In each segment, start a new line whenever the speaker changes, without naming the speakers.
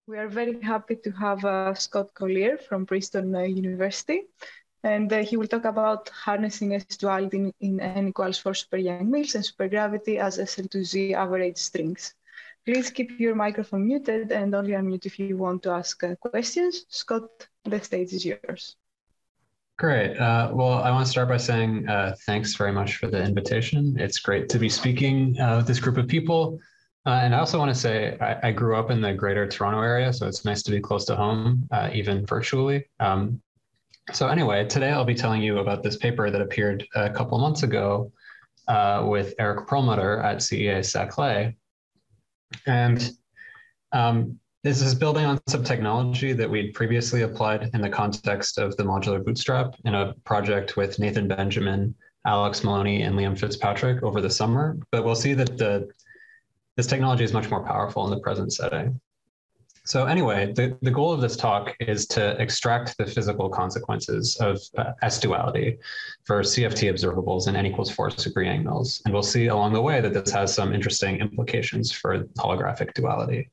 We are very happy to have Scott Collier from Princeton University, and he will talk about harnessing S-duality in N equals 4 super Yang-Mills and supergravity as SL2Z average strings. Please keep your microphone muted and only unmute if you want to ask questions. Scott, the stage is yours.
Great. Well, I want to start by saying thanks very much for the invitation. It's great to be speaking with this group of people. And I also want to say I grew up in the greater Toronto area, so it's nice to be close to home, even virtually. So anyway, today I'll be telling you about this paper that appeared a couple months ago with Eric Perlmutter at CEA Saclay. And this is building on some technology that we'd previously applied in the context of the modular bootstrap in a project with Nathan Benjamin, Alex Maloney, and Liam Fitzpatrick over the summer. But we'll see that this technology is much more powerful in the present setting. So anyway, the goal of this talk is to extract the physical consequences of S-duality for CFT observables in N equals 4 super Yang-Mills. And we'll see along the way that this has some interesting implications for holographic duality.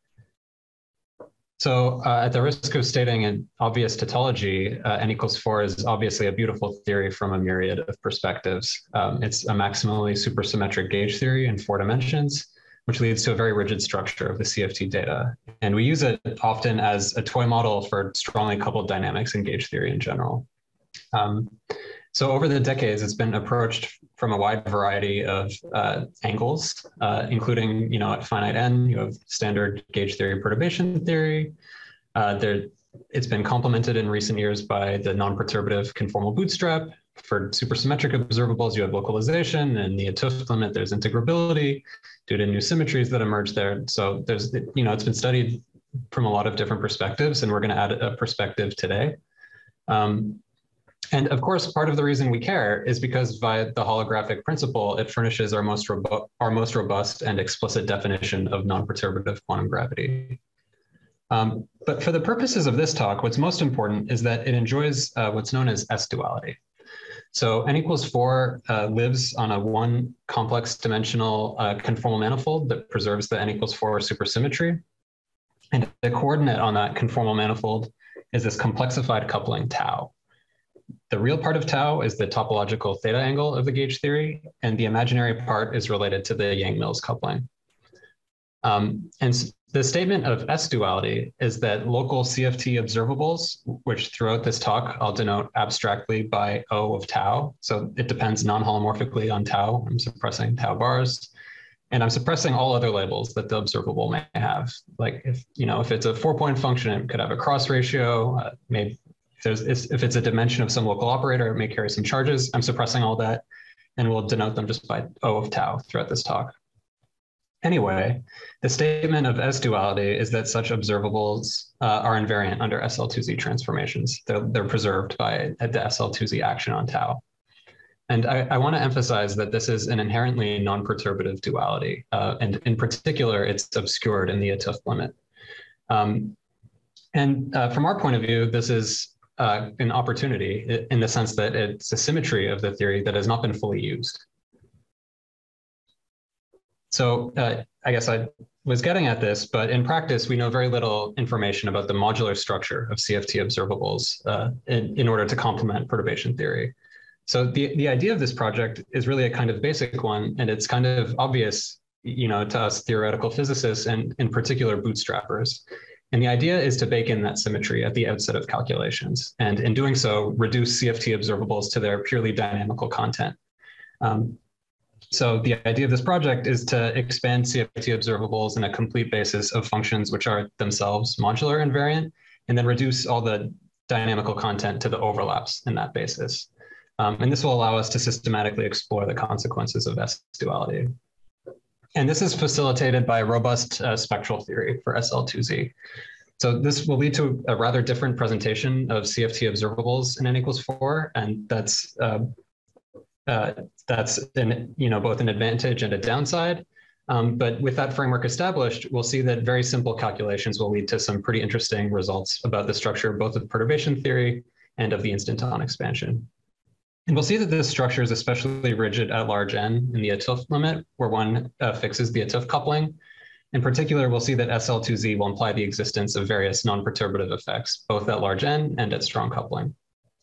So at the risk of stating an obvious tautology, N equals 4 is obviously a beautiful theory from a myriad of perspectives. It's a maximally supersymmetric gauge theory in 4 dimensions, which leads to a very rigid structure of the CFT data. And we use it often as a toy model for strongly coupled dynamics in gauge theory in general. So over the decades, it's been approached from a wide variety of angles, including, at finite n, you have standard gauge theory perturbation theory. It's been complemented in recent years by the non-perturbative conformal bootstrap. For supersymmetric observables, you have localization, and the 't Hooft limit, there's integrability due to new symmetries that emerge there. So there's, it's been studied from a lot of different perspectives, and we're going to add a perspective today. And of course, part of the reason we care is because via the holographic principle, it furnishes our most robust and explicit definition of non-perturbative quantum gravity. But for the purposes of this talk, what's most important is that it enjoys what's known as S-duality. So N equals 4 lives on a 1 complex dimensional conformal manifold that preserves the N equals 4 supersymmetry. And the coordinate on that conformal manifold is this complexified coupling tau. The real part of tau is the topological theta angle of the gauge theory, and the imaginary part is related to the Yang-Mills coupling. And the statement of S-duality is that local CFT observables, which throughout this talk I'll denote abstractly by O of tau, so it depends non-holomorphically on tau. I'm suppressing tau bars, and I'm suppressing all other labels that the observable may have. Like if it's a 4-point function, it could have a cross ratio, maybe. If it's a dimension of some local operator, it may carry some charges. I'm suppressing all that, and we'll denote them just by O of tau throughout this talk. Anyway, the statement of S-duality is that such observables are invariant under SL2Z transformations. They're preserved by the SL2Z action on tau. And I want to emphasize that this is an inherently non-perturbative duality, and in particular, it's obscured in the 't Hooft limit. From our point of view, this is an opportunity in the sense that it's a symmetry of the theory that has not been fully used. So I guess I was getting at this, but in practice, we know very little information about the modular structure of CFT observables in order to complement perturbation theory. So the idea of this project is really a kind of basic one, and it's kind of obvious, to us theoretical physicists and in particular bootstrappers. And the idea is to bake in that symmetry at the outset of calculations, and in doing so, reduce CFT observables to their purely dynamical content. So the idea of this project is to expand CFT observables in a complete basis of functions which are themselves modular invariant, and then reduce all the dynamical content to the overlaps in that basis. And this will allow us to systematically explore the consequences of S-duality. And this is facilitated by robust spectral theory for SL2Z. So this will lead to a rather different presentation of CFT observables in N equals 4, and that's both an advantage and a downside. But with that framework established, we'll see that very simple calculations will lead to some pretty interesting results about the structure both of perturbation theory and of the instanton expansion. And we'll see that this structure is especially rigid at large n in the 't Hooft limit, where one fixes the 't Hooft coupling. In particular, we'll see that SL2Z will imply the existence of various non-perturbative effects, both at large n and at strong coupling.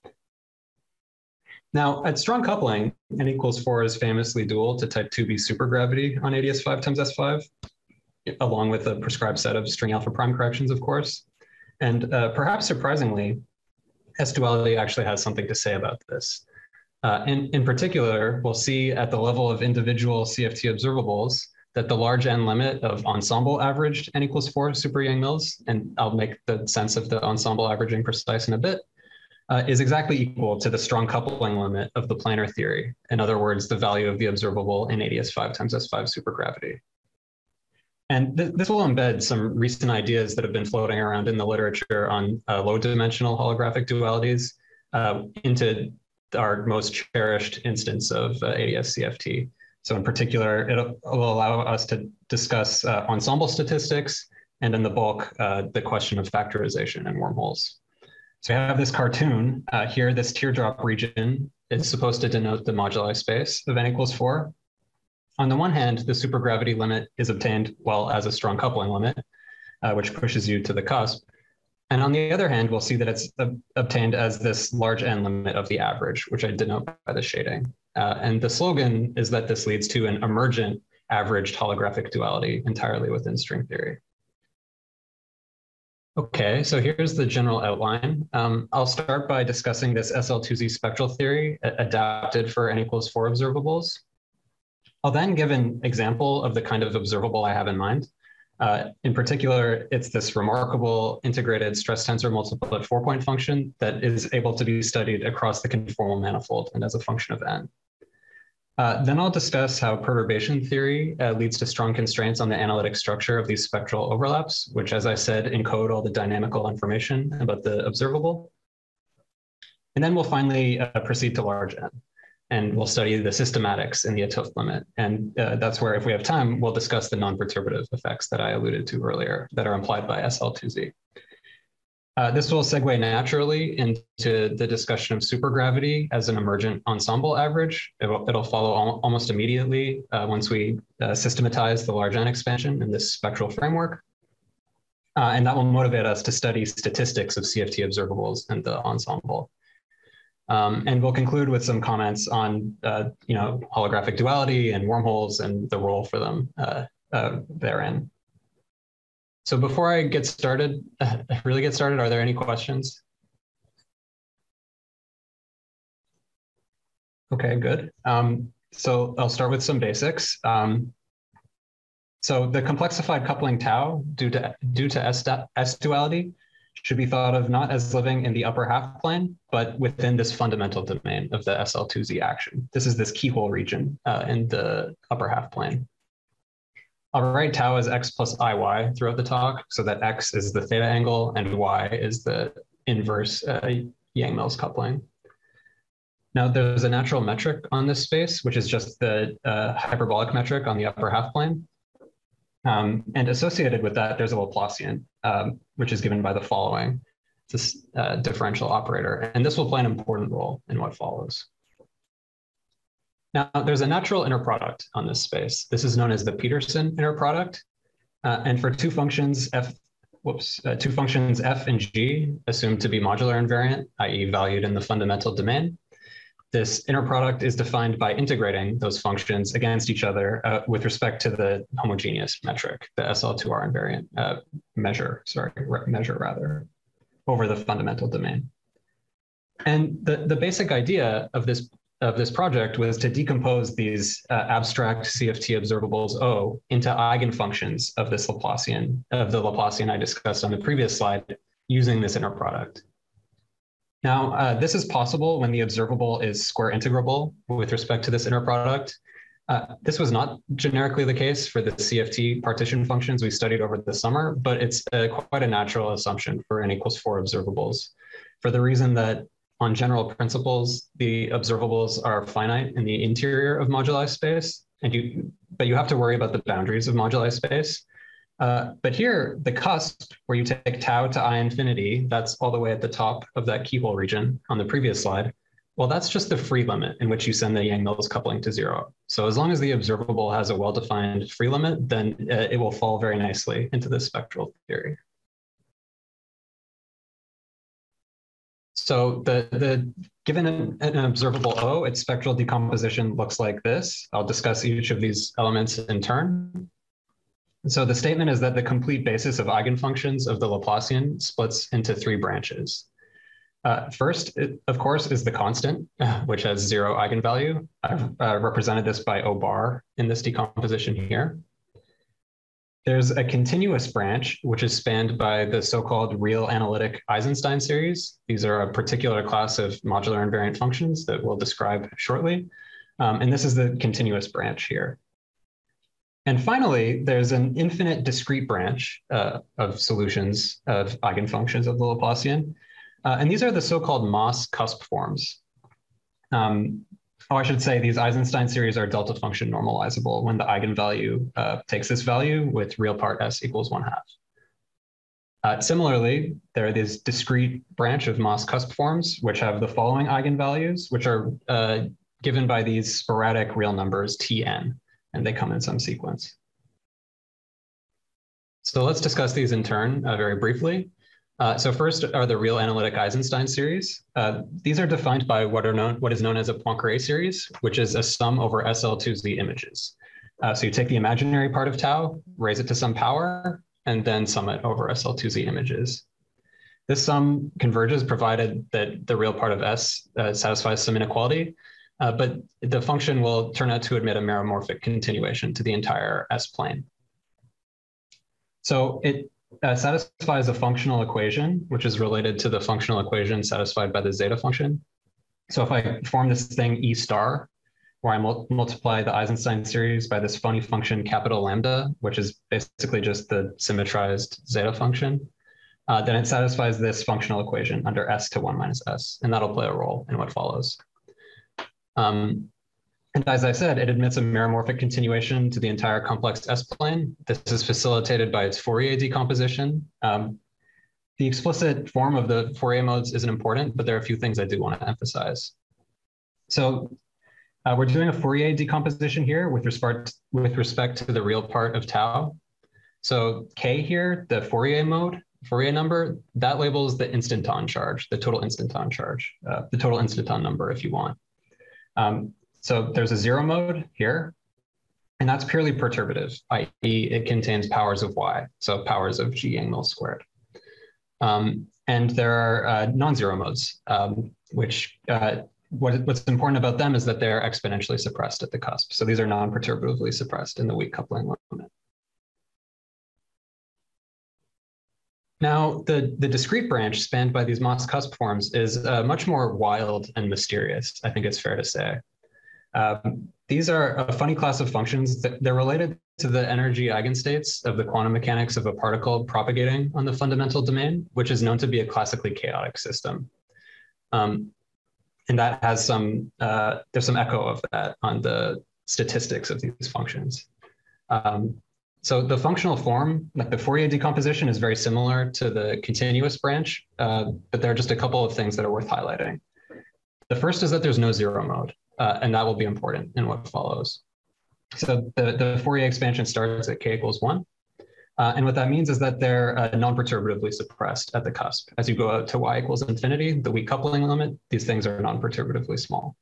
Now, at strong coupling, n equals 4 is famously dual to type 2b supergravity on AdS5 times S5, along with a prescribed set of string alpha prime corrections, of course. And perhaps surprisingly, S-duality actually has something to say about this. In particular, we'll see at the level of individual CFT observables that the large n limit of ensemble averaged n equals 4 super Yang-Mills, and I'll make the sense of the ensemble averaging precise in a bit, is exactly equal to the strong coupling limit of the planar theory. In other words, the value of the observable in AdS5 times S5 supergravity. And this will embed some recent ideas that have been floating around in the literature on low-dimensional holographic dualities into our most cherished instance of AdS-CFT. So in particular, it will allow us to discuss ensemble statistics, and in the bulk, the question of factorization and wormholes. So we have this cartoon here. This teardrop region is supposed to denote the moduli space of n equals 4. On the one hand, the supergravity limit is obtained, well, as a strong coupling limit, which pushes you to the cusp. And on the other hand, we'll see that it's obtained as this large n limit of the average, which I denote by the shading. And the slogan is that this leads to an emergent averaged holographic duality entirely within string theory. Okay, so here's the general outline. I'll start by discussing this SL2Z spectral theory adapted for n equals 4 observables. I'll then give an example of the kind of observable I have in mind. In particular, it's this remarkable integrated stress tensor multiple at 4-point function that is able to be studied across the conformal manifold and as a function of n. Then I'll discuss how perturbation theory leads to strong constraints on the analytic structure of these spectral overlaps, which, as I said, encode all the dynamical information about the observable. And then we'll finally proceed to large n. And we'll study the systematics in the 't Hooft limit. And that's where, if we have time, we'll discuss the non-perturbative effects that I alluded to earlier that are implied by SL2Z. This will segue naturally into the discussion of supergravity as an emergent ensemble average. It'll follow almost immediately once we systematize the large n expansion in this spectral framework. And that will motivate us to study statistics of CFT observables and the ensemble. And we'll conclude with some comments on, holographic duality and wormholes and the role for them therein. So before I get started, are there any questions? Okay, good. So I'll start with some basics. So the complexified coupling tau due to S-duality should be thought of not as living in the upper half plane, but within this fundamental domain of the SL2Z action. This is this keyhole region in the upper half plane. I'll write tau as x plus iy throughout the talk, so that x is the theta angle and y is the inverse Yang-Mills coupling. Now, there's a natural metric on this space, which is just the hyperbolic metric on the upper half plane. And associated with that, there's a Laplacian, which is given by the following. It's this differential operator, and this will play an important role in what follows. Now, there's a natural inner product on this space. This is known as the Peterson inner product. And for two functions f and g assumed to be modular invariant, i.e. valued in the fundamental domain, this inner product is defined by integrating those functions against each other with respect to the homogeneous metric, the SL2R invariant measure over the fundamental domain. And the basic idea of this project was to decompose these abstract CFT observables O into eigenfunctions of this Laplacian, of the Laplacian I discussed on the previous slide, using this inner product. Now, this is possible when the observable is square integrable with respect to this inner product. This was not generically the case for the CFT partition functions we studied over the summer, but it's quite a natural assumption for n equals 4 observables, for the reason that on general principles, the observables are finite in the interior of moduli space, but you have to worry about the boundaries of moduli space. But here, the cusp, where you take tau to I infinity, that's all the way at the top of that keyhole region on the previous slide, Well, that's just the free limit in which you send the Yang-Mills coupling to 0. So as long as the observable has a well-defined free limit, then it will fall very nicely into this spectral theory. So given an observable O, its spectral decomposition looks like this. I'll discuss each of these elements in turn. So the statement is that the complete basis of eigenfunctions of the Laplacian splits into 3 branches. First, of course, is the constant, which has 0 eigenvalue. I've represented this by O bar in this decomposition here. There's a continuous branch, which is spanned by the so-called real analytic Eisenstein series. These are a particular class of modular invariant functions that we'll describe shortly. And this is the continuous branch here. And finally, there's an infinite discrete branch of solutions of eigenfunctions of the Laplacian. And these are the so-called Moss cusp forms. I should say these Eisenstein series are delta function normalizable when the eigenvalue takes this value with real part S equals 1/2. Similarly, there are these discrete branch of Moss cusp forms, which have the following eigenvalues, which are given by these sporadic real numbers Tn, and they come in some sequence. So let's discuss these in turn very briefly. So first are the real analytic Eisenstein series. These are defined by what is known as a Poincare series, which is a sum over SL2Z images. So you take the imaginary part of tau, raise it to some power, and then sum it over SL2Z images. This sum converges provided that the real part of S satisfies some inequality, but the function will turn out to admit a meromorphic continuation to the entire S plane. So it satisfies a functional equation, which is related to the functional equation satisfied by the zeta function. So if I form this thing E star, where I multiply the Eisenstein series by this funny function capital lambda, which is basically just the symmetrized zeta function, then it satisfies this functional equation under S to 1 minus S, and that'll play a role in what follows. And as I said, it admits a meromorphic continuation to the entire complex S-plane. This is facilitated by its Fourier decomposition. The explicit form of the Fourier modes isn't important, but there are a few things I do want to emphasize. So we're doing a Fourier decomposition here with respect to the real part of tau. So K here, the Fourier mode, Fourier number, that labels the instanton charge, the total instanton charge, the total instanton number if you want. So there's a 0 mode here, and that's purely perturbative, i.e. it contains powers of y, so powers of G Yang-Mills squared. And there are non-zero modes, which what's important about them is that they're exponentially suppressed at the cusp. So these are non-perturbatively suppressed in the weak coupling limit. Now, the discrete branch spanned by these Moss cusp forms is much more wild and mysterious, I think it's fair to say. These are a funny class of functions. They're related to the energy eigenstates of the quantum mechanics of a particle propagating on the fundamental domain, which is known to be a classically chaotic system. And that has there's some echo of that on the statistics of these functions. So the functional form, like the Fourier decomposition, is very similar to the continuous branch, but there are just a couple of things that are worth highlighting. The first is that there's no 0 mode. And that will be important in what follows. So the Fourier expansion starts at k equals 1. And what that means is that they're non-perturbatively suppressed at the cusp. As you go out to y equals infinity, the weak coupling limit, these things are non-perturbatively small.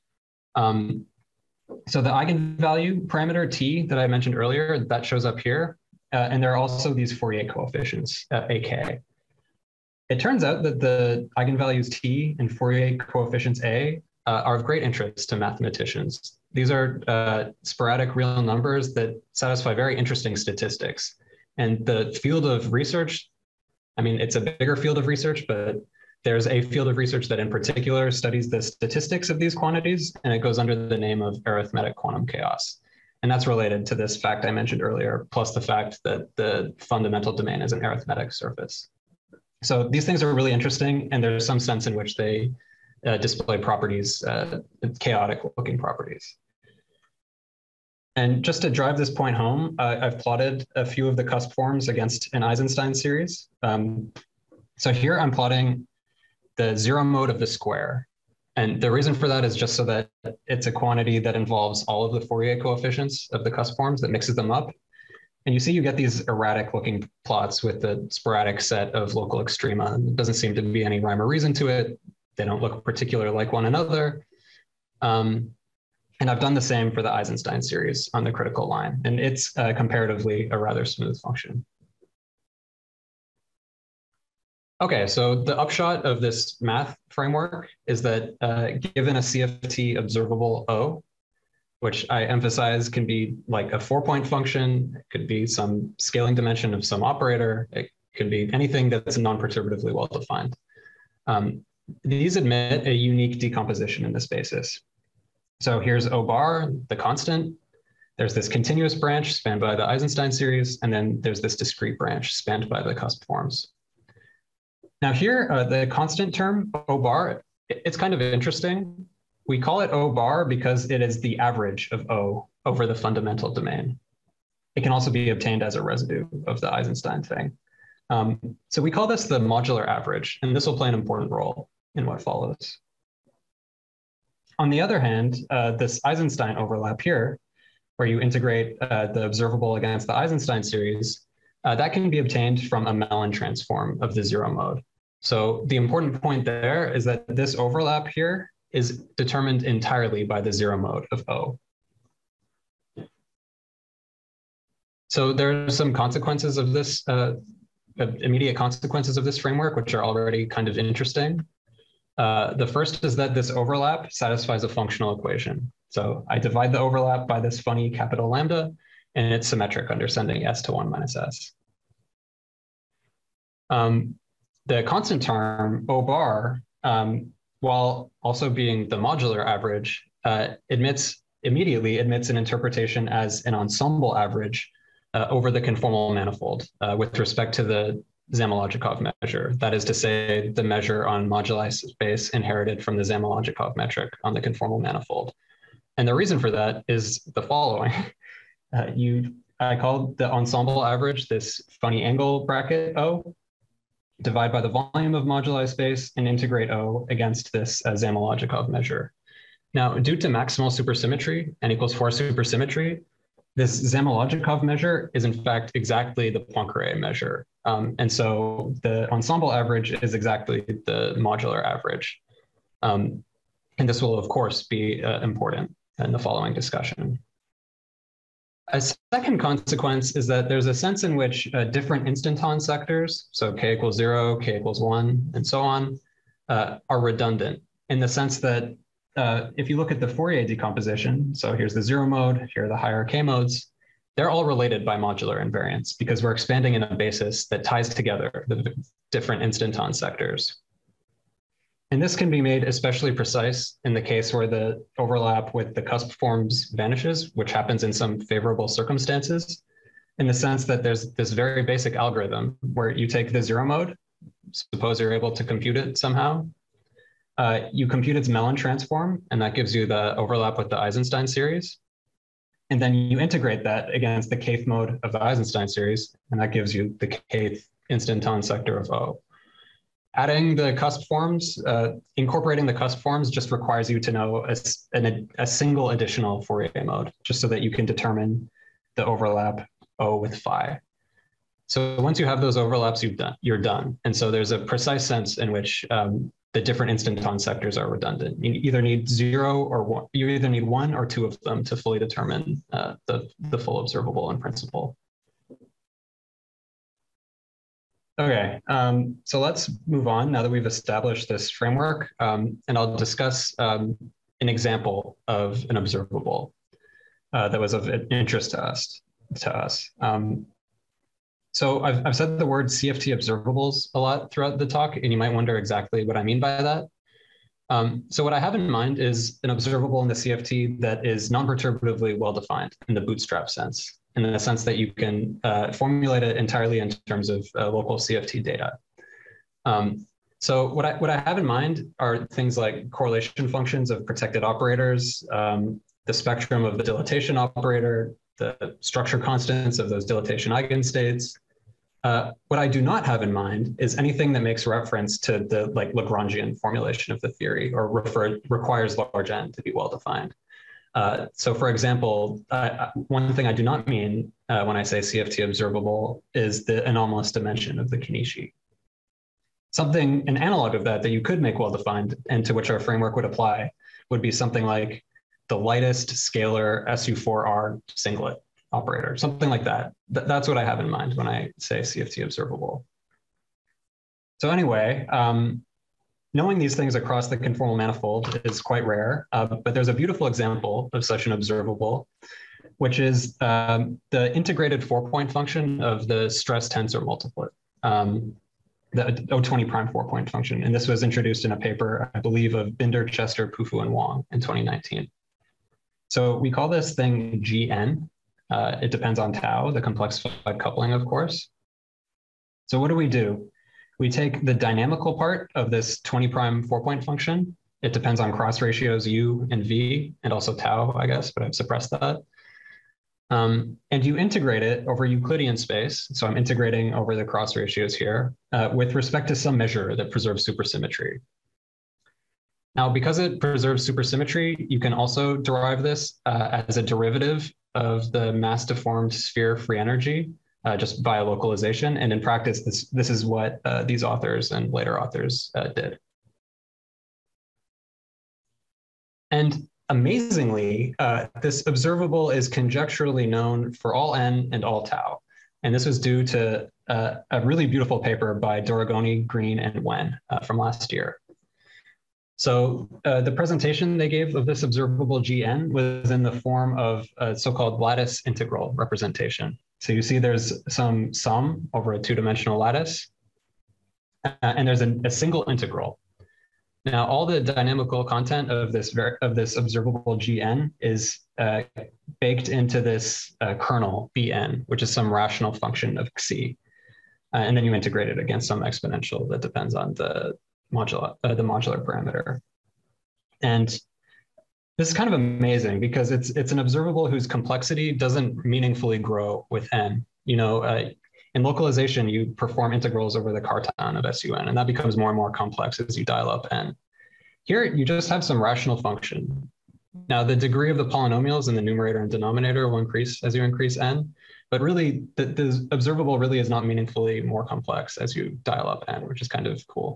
So the eigenvalue parameter t that I mentioned earlier, that shows up here. And there are also these Fourier coefficients, ak. It turns out that the eigenvalues t and Fourier coefficients a are of great interest to mathematicians. These are sporadic real numbers that satisfy very interesting statistics. And the field of research, I mean, it's a bigger field of research, but there's a field of research that in particular studies the statistics of these quantities, and it goes under the name of arithmetic quantum chaos. And that's related to this fact I mentioned earlier, plus the fact that the fundamental domain is an arithmetic surface. So these things are really interesting, and there's some sense in which they display properties, chaotic looking properties. And just to drive this point home, I've plotted a few of the cusp forms against an Eisenstein series. So here I'm plotting the 0 mode of the square. And the reason for that is just so that it's a quantity that involves all of the Fourier coefficients of the cusp forms that mixes them up. And you see you get these erratic looking plots with the sporadic set of local extrema. There doesn't seem to be any rhyme or reason to it. They don't look particularly like one another. And I've done the same for the Eisenstein series on the critical line. And it's comparatively a rather smooth function. Okay, so the upshot of this math framework is that given a CFT observable O, which I emphasize can be like a 4-point function, it could be some scaling dimension of some operator, it could be anything that's non-perturbatively well-defined. These admit a unique decomposition in this basis. So here's O bar, the constant. There's this continuous branch spanned by the Eisenstein series, and then there's this discrete branch spanned by the cusp forms. Now here, the constant term, O bar, it's kind of interesting. We call it O bar because it is the average of O over the fundamental domain. It can also be obtained as a residue of the Eisenstein thing. So we call this the modular average, and this will play an important role in what follows. On the other hand, this Eisenstein overlap here, where you integrate the observable against the Eisenstein series, that can be obtained from a Mellin transform of the zero mode. So the important point there is that this overlap here is determined entirely by the zero mode of O. So there are some consequences of this, immediate consequences of this framework, which are already kind of interesting. The first is that this overlap satisfies a functional equation. So I divide the overlap by this funny capital lambda, and it's symmetric under sending S to 1 minus S. The constant term, O bar, while also being the modular average, immediately admits an interpretation as an ensemble average over the conformal manifold with respect to the Zamolodchikov measure. That is to say, the measure on moduli space inherited from the Zamolodchikov metric on the conformal manifold. And the reason for that is the following. I called the ensemble average this funny angle bracket O, divide by the volume of moduli space, and integrate O against this Zamolodchikov measure. Now, due to maximal supersymmetry, n equals 4 supersymmetry, this Zamolodchikov measure is in fact exactly the Poincare measure. And so the ensemble average is exactly the modular average. And this will, of course, be important in the following discussion. A second consequence is that there's a sense in which different instanton sectors, so k equals 0, k equals 1, and so on, are redundant in the sense that if you look at the Fourier decomposition, so here's the zero mode, here are the higher k modes, they're all related by modular invariance because we're expanding in a basis that ties together the different instanton sectors. And this can be made especially precise in the case where the overlap with the cusp forms vanishes, which happens in some favorable circumstances, in the sense that there's this very basic algorithm where you take the zero mode, suppose you're able to compute it somehow, you compute its Mellin transform, and that gives you the overlap with the Eisenstein series. And then you integrate that against the kth mode of the Eisenstein series, and that gives you the kth instanton sector of O. Adding the cusp forms, incorporating the cusp forms just requires you to know a single additional Fourier mode, just so that you can determine the overlap O with phi. So once you have those overlaps, you're done. And so there's a precise sense in which the different instanton sectors are redundant. You either need 0 or 1. You either need 1 or 2 of them to fully determine the full observable in principle. Okay, so let's move on now that we've established this framework, and I'll discuss an example of an observable that was of interest to us. So I've said the word CFT observables a lot throughout the talk, and you might wonder exactly what I mean by that. So what I have in mind is an observable in the CFT that is non-perturbatively well-defined in the bootstrap sense, in the sense that you can formulate it entirely in terms of local CFT data. So what I have in mind are things like correlation functions of protected operators, the spectrum of the dilatation operator, the structure constants of those dilatation eigenstates, What I do not have in mind is anything that makes reference to the Lagrangian formulation of the theory or requires large n to be well-defined. So for example, one thing I do not mean when I say CFT observable is the anomalous dimension of the Kenishi. An analog of that you could make well-defined and to which our framework would apply would be something like the lightest scalar SU4R singlet operator, something like that. That's what I have in mind when I say CFT observable. So anyway, knowing these things across the conformal manifold is quite rare, but there's a beautiful example of such an observable, which is the integrated 4-point function of the stress tensor multiplet, the O20 prime 4-point function. And this was introduced in a paper, I believe, of Binder, Chester, Pufu, and Wang in 2019. So we call this thing Gn. It depends on tau, the complexified coupling, of course. So what do? We take the dynamical part of this 20 prime 4-point function. It depends on cross ratios U and V, and also tau, I guess, but I've suppressed that. And you integrate it over Euclidean space. So I'm integrating over the cross ratios here with respect to some measure that preserves supersymmetry. Now, because it preserves supersymmetry, you can also derive this as a derivative of the mass-deformed sphere free energy just via localization. And in practice, this is what these authors and later authors did. And amazingly, this observable is conjecturally known for all n and all tau. And this was due to a really beautiful paper by Doragoni, Green, and Wen from last year. So the presentation they gave of this observable Gn was in the form of a so-called lattice integral representation. So you see there's some sum over a 2-dimensional lattice, and there's a single integral. Now, all the dynamical content of this observable Gn is baked into this kernel Bn, which is some rational function of Xi. And then you integrate it against some exponential that depends on the modular parameter. And this is kind of amazing because it's an observable whose complexity doesn't meaningfully grow with n. In localization, you perform integrals over the Cartan of SUN, and that becomes more and more complex as you dial up n. Here, you just have some rational function. Now, the degree of the polynomials in the numerator and denominator will increase as you increase n, but really, the observable really is not meaningfully more complex as you dial up n, which is kind of cool.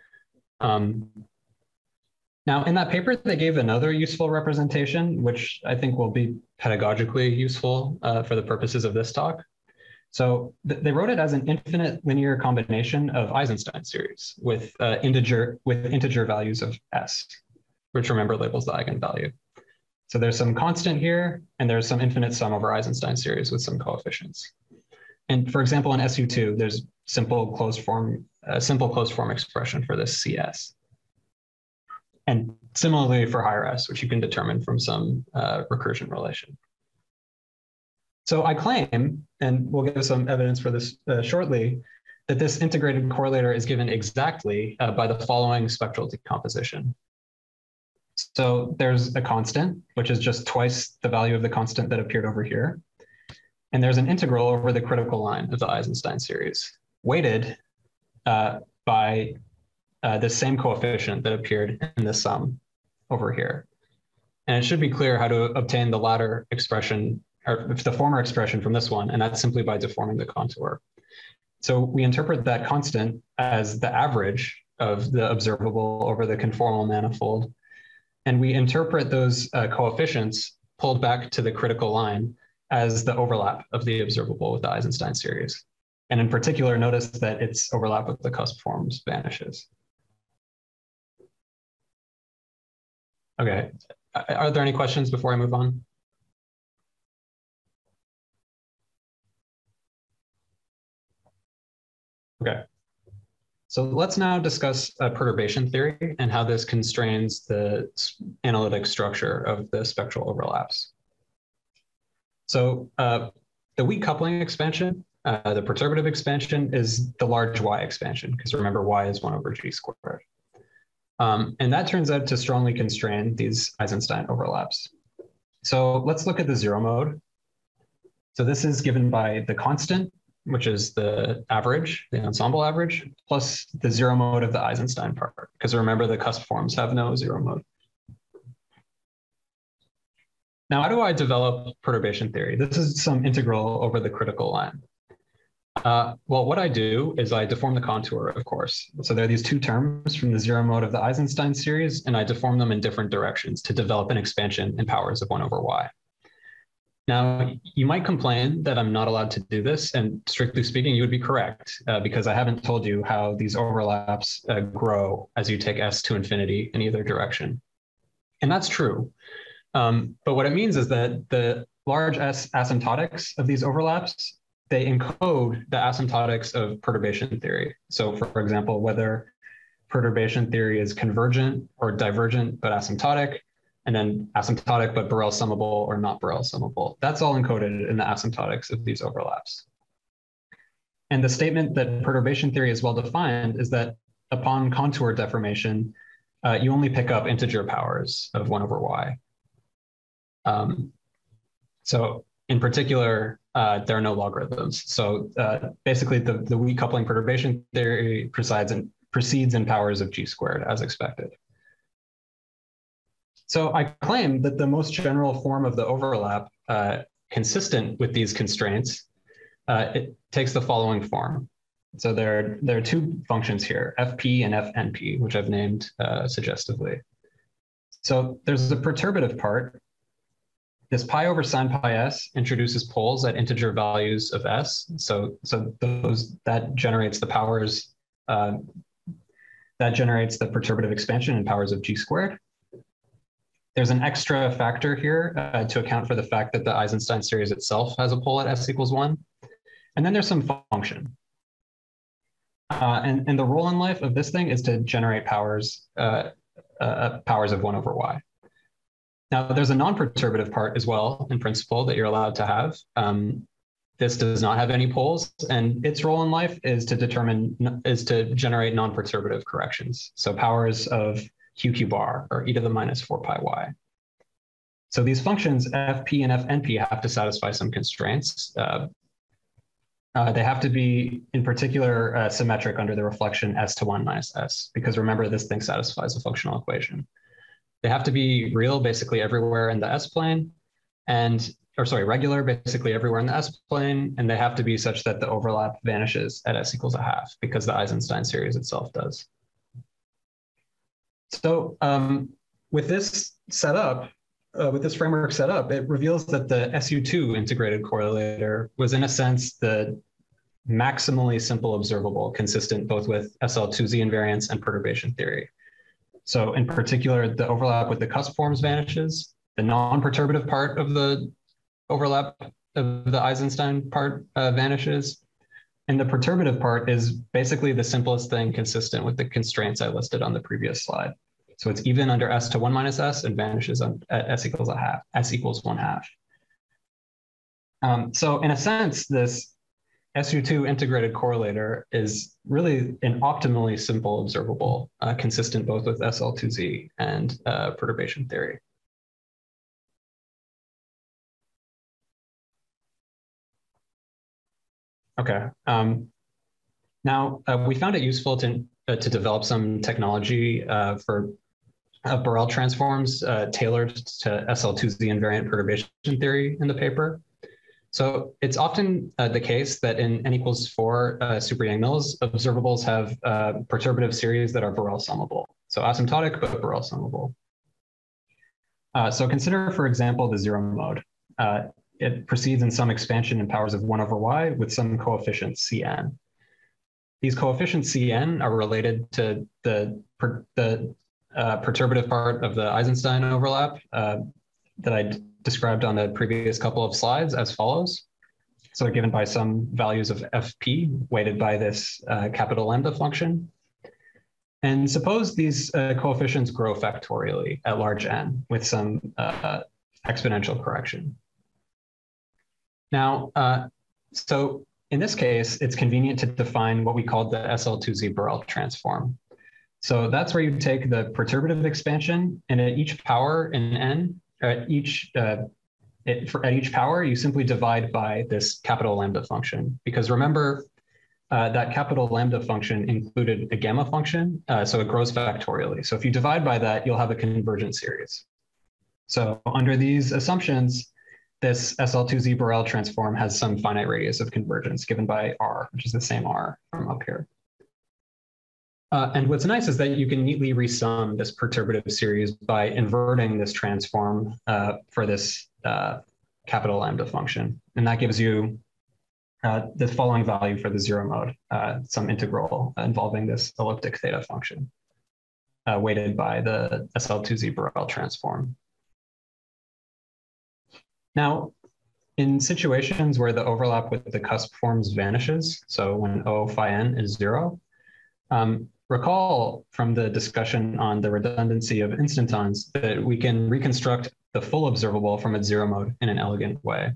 Now, in that paper, they gave another useful representation, which I think will be pedagogically useful for the purposes of this talk. So they wrote it as an infinite linear combination of Eisenstein series with integer values of S, which remember labels the eigenvalue. So there's some constant here, and there's some infinite sum over Eisenstein series with some coefficients. And for example, in SU2, there's simple closed form expression for this CS. And similarly for higher S, which you can determine from some recursion relation. So I claim, and we'll give some evidence for this shortly, that this integrated correlator is given exactly by the following spectral decomposition. So there's a constant, which is just twice the value of the constant that appeared over here. And there's an integral over the critical line of the Eisenstein series, weighted by the same coefficient that appeared in the sum over here. And it should be clear how to obtain the latter expression, or the former expression from this one, and that's simply by deforming the contour. So we interpret that constant as the average of the observable over the conformal manifold. And we interpret those coefficients pulled back to the critical line as the overlap of the observable with the Eisenstein series. And in particular, notice that its overlap with the cusp forms vanishes. Okay, are there any questions before I move on? Okay, so let's now discuss perturbation theory and how this constrains the analytic structure of the spectral overlaps. So the weak coupling expansion, the perturbative expansion is the large Y expansion, because remember Y is 1 over G squared. And that turns out to strongly constrain these Eisenstein overlaps. So let's look at the zero mode. So this is given by the constant which is the average, the ensemble average, plus the zero mode of the Eisenstein part, because remember the cusp forms have no zero mode. Now, how do I develop perturbation theory? This is some integral over the critical line. Well, what I do is I deform the contour, of course. So there are these two terms from the zero mode of the Eisenstein series, and I deform them in different directions to develop an expansion in powers of 1 over y. Now, you might complain that I'm not allowed to do this, and strictly speaking, you would be correct, because I haven't told you how these overlaps grow as you take S to infinity in either direction. And that's true. But what it means is that the large S asymptotics of these overlaps, they encode the asymptotics of perturbation theory. So for example, whether perturbation theory is convergent or divergent but asymptotic, and then asymptotic but Borel summable or not Borel summable. That's all encoded in the asymptotics of these overlaps. And the statement that perturbation theory is well defined is that upon contour deformation, you only pick up integer powers of 1 over y. So in particular, there are no logarithms. So basically the weak coupling perturbation theory proceeds in powers of g squared as expected. So I claim that the most general form of the overlap consistent with these constraints, it takes the following form. So there are two functions here, fp and fnp, which I've named suggestively. So there's a perturbative part. This pi over sine pi s introduces poles at integer values of s. So that generates the powers, that generates the perturbative expansion in powers of g squared. There's an extra factor here to account for the fact that the Eisenstein series itself has a pole at s equals 1. And then there's some function. And the role in life of this thing is to generate powers, powers of 1 over y. Now, there's a non-perturbative part as well, in principle, that you're allowed to have. This does not have any poles, and its role in life is to generate non-perturbative corrections. So powers of q bar, or e to the minus 4 pi y. So these functions, fp and fnp, have to satisfy some constraints. They have to be, in particular, symmetric under the reflection s to 1 minus s, because remember, this thing satisfies a functional equation. They have to be real basically everywhere in the s-plane, regular basically everywhere in the s-plane, and they have to be such that the overlap vanishes at s equals a half, because the Eisenstein series itself does. So with this setup, with this framework set up, it reveals that the SU2 integrated correlator was in a sense the maximally simple observable, consistent both with SL2Z invariance and perturbation theory. So in particular, the overlap with the cusp forms vanishes. The non-perturbative part of the overlap of the Eisenstein part vanishes. And the perturbative part is basically the simplest thing consistent with the constraints I listed on the previous slide. So it's even under s to 1 minus s and vanishes at s equals a half, s equals 1/2. So in a sense, this SU2 integrated correlator is really an optimally simple observable, consistent both with SL2Z and perturbation theory. Okay. Now, we found it useful to develop some technology for Borel transforms tailored to SL2Z invariant perturbation theory in the paper. So it's often the case that in n equals 4 super Yang-Mills, observables have perturbative series that are Borel summable. So asymptotic, but Borel summable. So consider, for example, the zero mode. It proceeds in some expansion in powers of 1 over y with some coefficient Cn. These coefficients Cn are related to the perturbative part of the Eisenstein overlap that I described on the previous couple of slides as follows. So they're given by some values of fp weighted by this capital lambda function. And suppose these coefficients grow factorially at large n with some exponential correction. Now, so in this case, it's convenient to define what we call the SL2Z Borel transform. So that's where you take the perturbative expansion, and at each power in n, at each at each power, you simply divide by this capital lambda function. Because remember, that capital lambda function included a gamma function, so it grows factorially. So if you divide by that, you'll have a convergent series. So under these assumptions, this SL2Z Borel transform has some finite radius of convergence given by R, which is the same R from up here. And what's nice is that you can neatly resum this perturbative series by inverting this transform for this capital lambda function. And that gives you the following value for the zero mode, some integral involving this elliptic theta function, weighted by the SL2Z Borel transform. Now, in situations where the overlap with the cusp forms vanishes, so when O phi n is 0, recall from the discussion on the redundancy of instantons that we can reconstruct the full observable from its zero mode in an elegant way.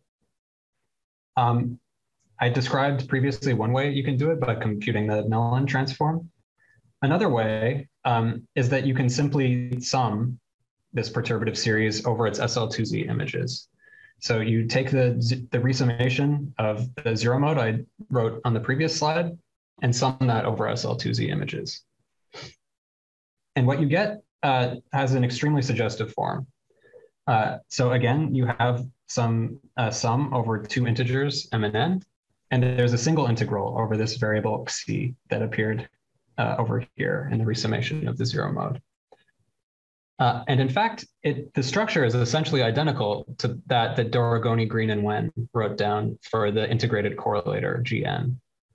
I described previously one way you can do it by computing the Mellin transform. Another way is that you can simply sum this perturbative series over its SL2Z images. So you take the resummation of the zero mode I wrote on the previous slide and sum that over SL2Z images. And what you get has an extremely suggestive form. So again, you have some sum over two integers, m and n, and there's a single integral over this variable xc that appeared over here in the resummation of the zero mode. And in fact, the structure is essentially identical to that Doragoni, Green, and Wen wrote down for the integrated correlator Gn.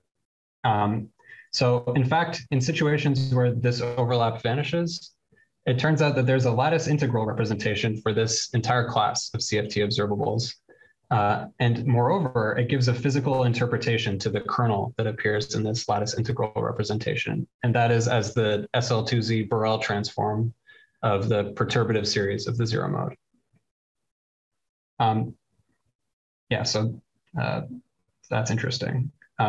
So in fact, in situations where this overlap vanishes, it turns out that there's a lattice integral representation for this entire class of CFT observables. And moreover, it gives a physical interpretation to the kernel that appears in this lattice integral representation. And that is as the SL2Z Borel transform of the perturbative series of the zero mode. Yeah, so that's interesting.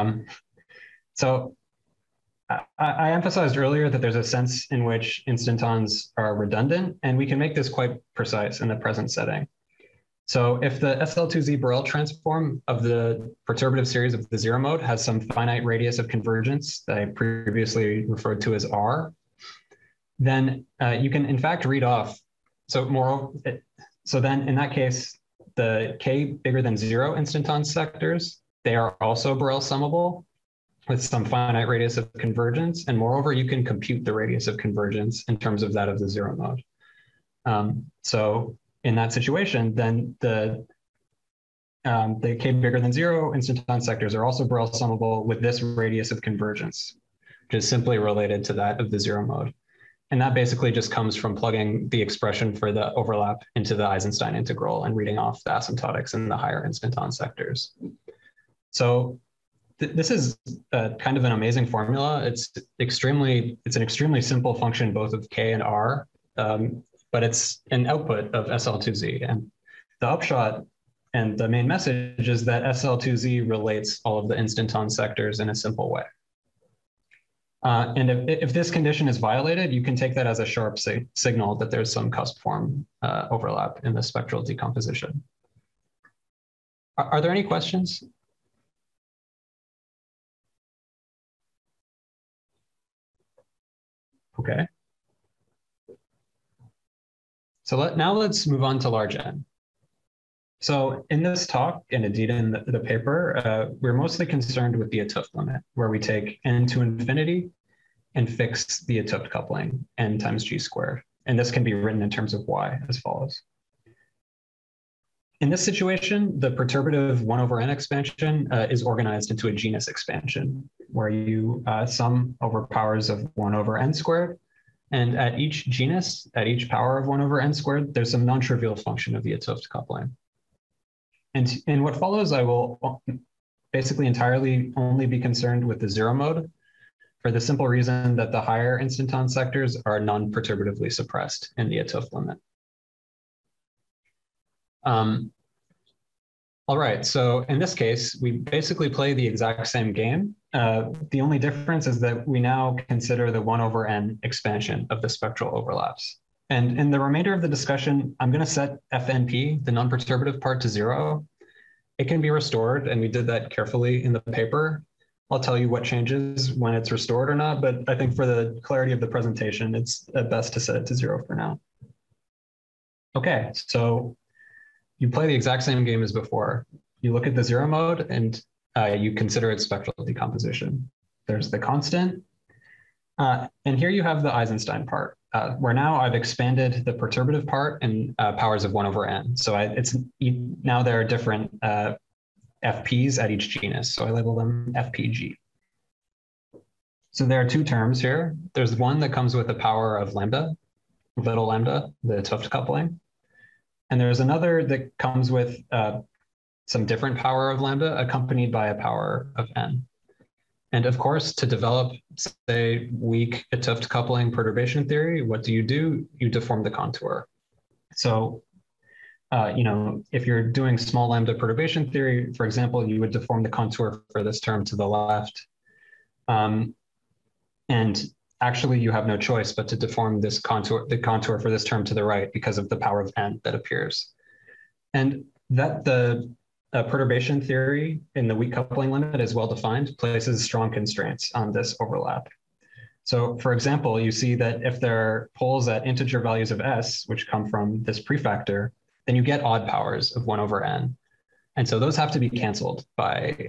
So I emphasized earlier that there's a sense in which instantons are redundant, and we can make this quite precise in the present setting. So if the SL2Z Borel transform of the perturbative series of the zero mode has some finite radius of convergence that I previously referred to as R, then you can in fact read off. So then in that case, the K bigger than 0 instanton sectors, they are also Borel summable with some finite radius of convergence. And moreover, you can compute the radius of convergence in terms of that of the zero mode. So in that situation, then the K bigger than 0 instanton sectors are also Borel summable with this radius of convergence, which is simply related to that of the zero mode. And that basically just comes from plugging the expression for the overlap into the Eisenstein integral and reading off the asymptotics in the higher instanton sectors. So this is kind of an amazing formula. It's an extremely simple function, both of K and R, but it's an output of SL2Z. And the upshot and the main message is that SL2Z relates all of the instanton sectors in a simple way. And if this condition is violated, you can take that as a sharp signal that there's some cusp form overlap in the spectral decomposition. Are there any questions? Okay. So now let's move on to large N. So in this talk, and indeed in the paper, we're mostly concerned with the 't Hooft limit, where we take n to infinity and fix the 't Hooft coupling, n times g squared. And this can be written in terms of y as follows. In this situation, the perturbative 1 over n expansion is organized into a genus expansion, where you sum over powers of 1 over n squared. And at each genus, at each power of 1 over n squared, there's some non-trivial function of the 't Hooft coupling. And in what follows, I will basically entirely only be concerned with the zero mode for the simple reason that the higher instanton sectors are non-perturbatively suppressed in the 't Hooft limit. All right, so in this case, we basically play the exact same game. The only difference is that we now consider the 1 over n expansion of the spectral overlaps. And in the remainder of the discussion, I'm going to set FNP, the non-perturbative part, to 0. It can be restored, and we did that carefully in the paper. I'll tell you what changes when it's restored or not, but I think for the clarity of the presentation, it's best to set it to 0 for now. Okay, so you play the exact same game as before. You look at the 0 mode and you consider its spectral decomposition. There's the constant. And here you have the Eisenstein part, where now I've expanded the perturbative part in powers of 1 over n. So now there are different FPs at each genus. So I label them FPG. So there are two terms here. There's one that comes with the power of lambda, little lambda, the 't Hooft coupling. And there's another that comes with some different power of lambda accompanied by a power of n. And of course, to develop, say, weak 't Hooft coupling perturbation theory, what do? You deform the contour. So, if you're doing small lambda perturbation theory, for example, you would deform the contour for this term to the left. And actually, you have no choice but to deform this contour, the contour for this term to the right because of the power of n that appears. And that the perturbation theory in the weak coupling limit is well defined, places strong constraints on this overlap. So for example, you see that if there are poles at integer values of s, which come from this prefactor, then you get odd powers of 1 over n. And so those have to be canceled by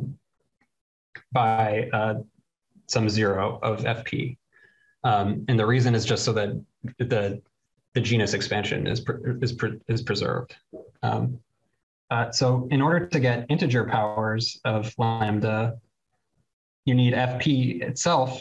some 0 of FP. And the reason is just so that the genus expansion is preserved. So in order to get integer powers of lambda, you need FP itself.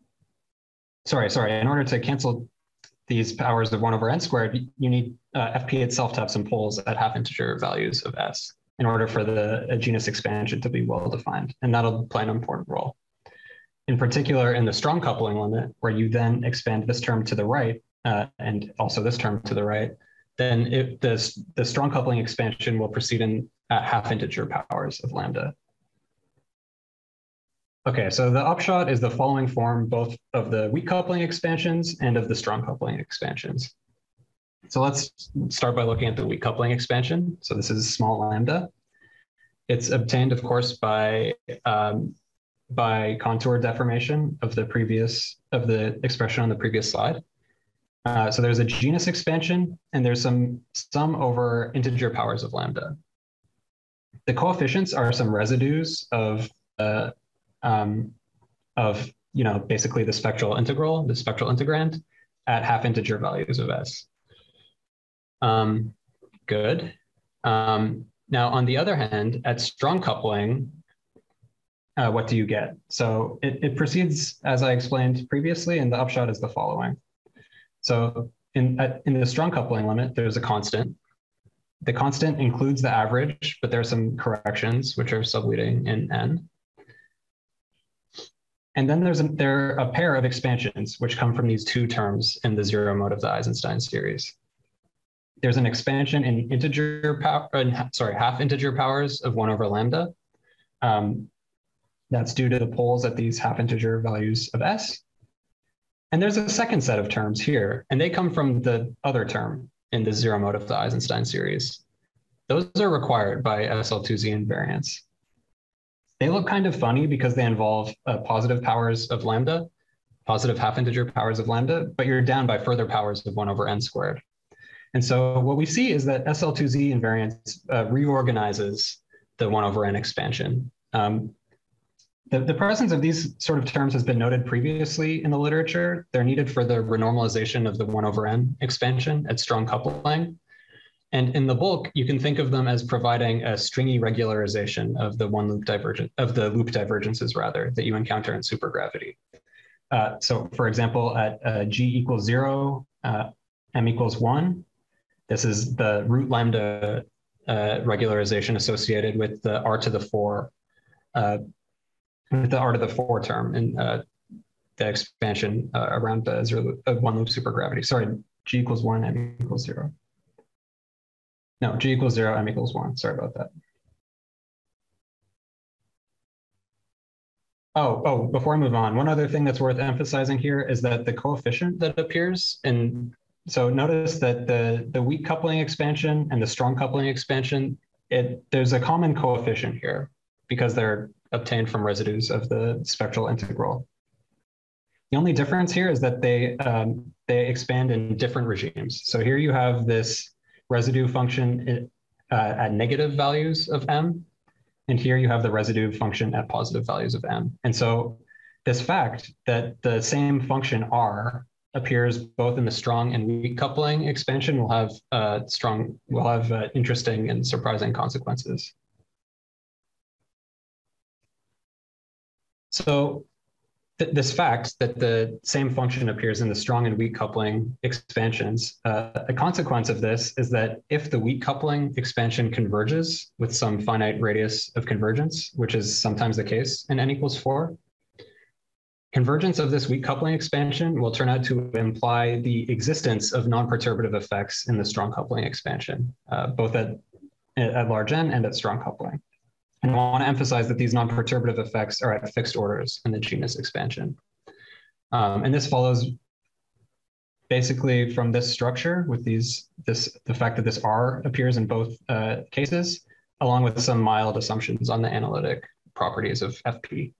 In order to cancel these powers of 1 over n squared, you need FP itself to have some poles at half integer values of s in order for the genus expansion to be well defined. And that'll play an important role. In particular, in the strong coupling limit, where you then expand this term to the right and also this term to the right, then the strong coupling expansion will proceed in half integer powers of lambda. Okay, so the upshot is the following form, both of the weak coupling expansions and of the strong coupling expansions. So let's start by looking at the weak coupling expansion. So this is small lambda. It's obtained, of course, by contour deformation of the expression on the previous slide. So there's a genus expansion, and there's some sum over integer powers of lambda. The coefficients are some residues of basically the spectral integral, the spectral integrand at half integer values of s. Good. Now, on the other hand, at strong coupling, what do you get? So it proceeds as I explained previously, and the upshot is the following. So in the strong coupling limit, there's a constant. The constant includes the average, but there are some corrections which are subleading in n. And then there are a pair of expansions which come from these two terms in the 0 mode of the Eisenstein series. There's an expansion in half integer powers of 1 over lambda. That's due to the poles at these half integer values of s. And there's a second set of terms here, and they come from the other term in the 0 mode of the Eisenstein series. Those are required by SL2Z invariance. They look kind of funny because they involve positive powers of lambda, positive half integer powers of lambda, but you're down by further powers of 1 over n squared. And so what we see is that SL2Z invariance reorganizes the 1 over n expansion. The presence of these sort of terms has been noted previously in the literature. They're needed for the renormalization of the 1 over n expansion at strong coupling. And in the bulk, you can think of them as providing a stringy regularization of the loop divergences rather that you encounter in supergravity. So for example, at G equals 0, M equals 1, this is the root lambda regularization associated with the R to the 4 term in the expansion around the one loop supergravity. Sorry, G equals 1, M equals 0. No, G equals 0, M equals 1. Sorry about that. Before I move on, one other thing that's worth emphasizing here is that the coefficient that appears in So notice that the weak coupling expansion and the strong coupling expansion, there's a common coefficient here because they're obtained from residues of the spectral integral. The only difference here is that they expand in different regimes. So here you have this residue function at negative values of m, and here you have the residue function at positive values of m. And so this fact that the same function r appears both in the strong and weak coupling expansion will have interesting and surprising consequences. So this fact that the same function appears in the strong and weak coupling expansions, a consequence of this is that if the weak coupling expansion converges with some finite radius of convergence, which is sometimes the case in n=4, convergence of this weak coupling expansion will turn out to imply the existence of non-perturbative effects in the strong coupling expansion, both at large n and at strong coupling. And I want to emphasize that these non-perturbative effects are at fixed orders in the genus expansion. And this follows basically from this structure with the fact that this R appears in both cases, along with some mild assumptions on the analytic properties of FP.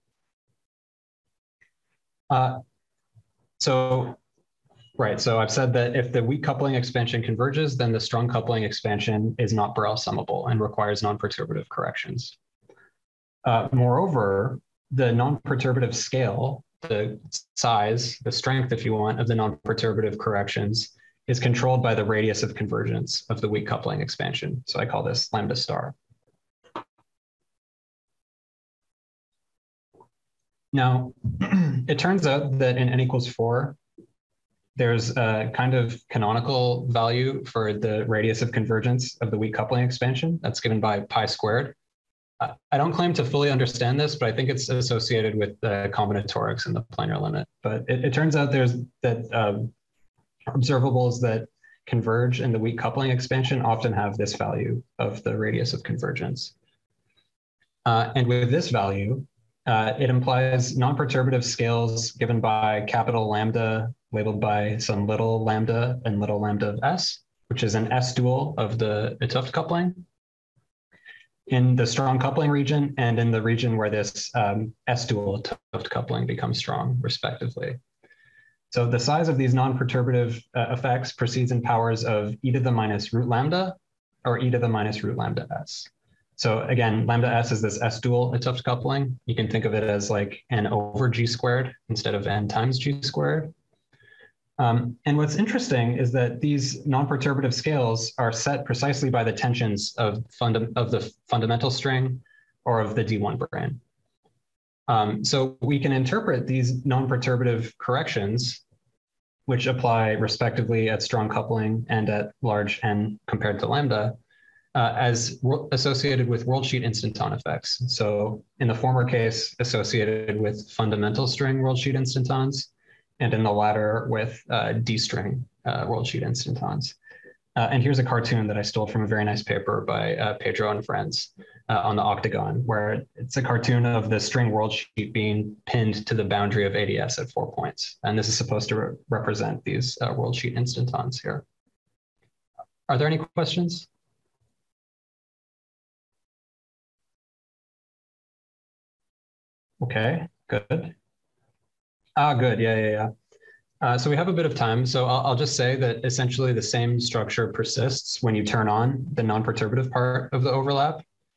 So I've said that if the weak coupling expansion converges, then the strong coupling expansion is not Borel summable and requires non-perturbative corrections. Moreover, the non-perturbative scale, the size, the strength, if you want, of the non-perturbative corrections is controlled by the radius of convergence of the weak coupling expansion. So I call this lambda star. Now, it turns out that in n=4, there's a kind of canonical value for the radius of convergence of the weak coupling expansion that's given by pi squared. I don't claim to fully understand this, but I think it's associated with the combinatorics and the planar limit. But it turns out there's that observables that converge in the weak coupling expansion often have this value of the radius of convergence. And with this value, it implies non-perturbative scales given by capital lambda labeled by some little lambda and little lambda of S, which is an S dual of the 't Hooft coupling in the strong coupling region and in the region where this S dual 't Hooft coupling becomes strong, respectively. So the size of these non-perturbative effects proceeds in powers of e to the minus root lambda or e to the minus root lambda S. So again, lambda S is this S dual 't Hooft coupling. You can think of it as like n over g squared instead of n times g squared. And what's interesting is that these non-perturbative scales are set precisely by the tensions of the fundamental string or of the D1 brane. So we can interpret these non-perturbative corrections, which apply respectively at strong coupling and at large n compared to lambda, as associated with worldsheet instanton effects. So in the former case, associated with fundamental string worldsheet instantons, and in the latter with D-string worldsheet instantons. And here's a cartoon that I stole from a very nice paper by Pedro and friends on the octagon, where it's a cartoon of the string worldsheet being pinned to the boundary of ADS at 4 points. And this is supposed to represent these worldsheet instantons here. Are there any questions? Okay, good. Good, yeah. So we have a bit of time. So I'll just say that essentially the same structure persists when you turn on the non-perturbative part of the overlap.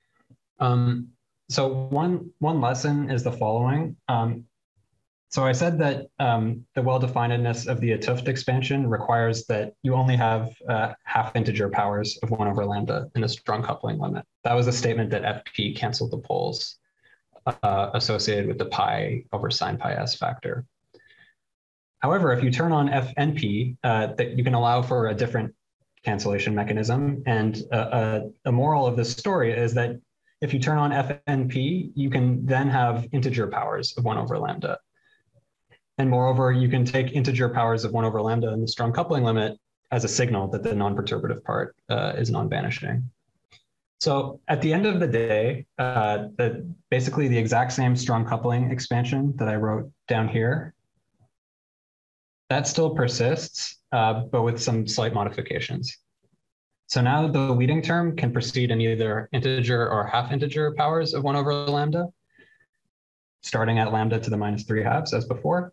So one lesson is the following. So I said that the well-definedness of the 't Hooft expansion requires that you only have half integer powers of 1 over lambda in the strong coupling limit. That was a statement that FP canceled the poles associated with the pi over sine pi s factor. However, if you turn on FNP, that you can allow for a different cancellation mechanism. And a moral of this story is that if you turn on FNP, you can then have integer powers of 1 over lambda. And moreover, you can take integer powers of 1 over lambda in the strong coupling limit as a signal that the non-perturbative part is non-vanishing. So at the end of the day, basically the exact same strong coupling expansion that I wrote down here that still persists, but with some slight modifications. So now the leading term can proceed in either integer or half integer powers of 1 over lambda, starting at lambda to the -3/2 as before.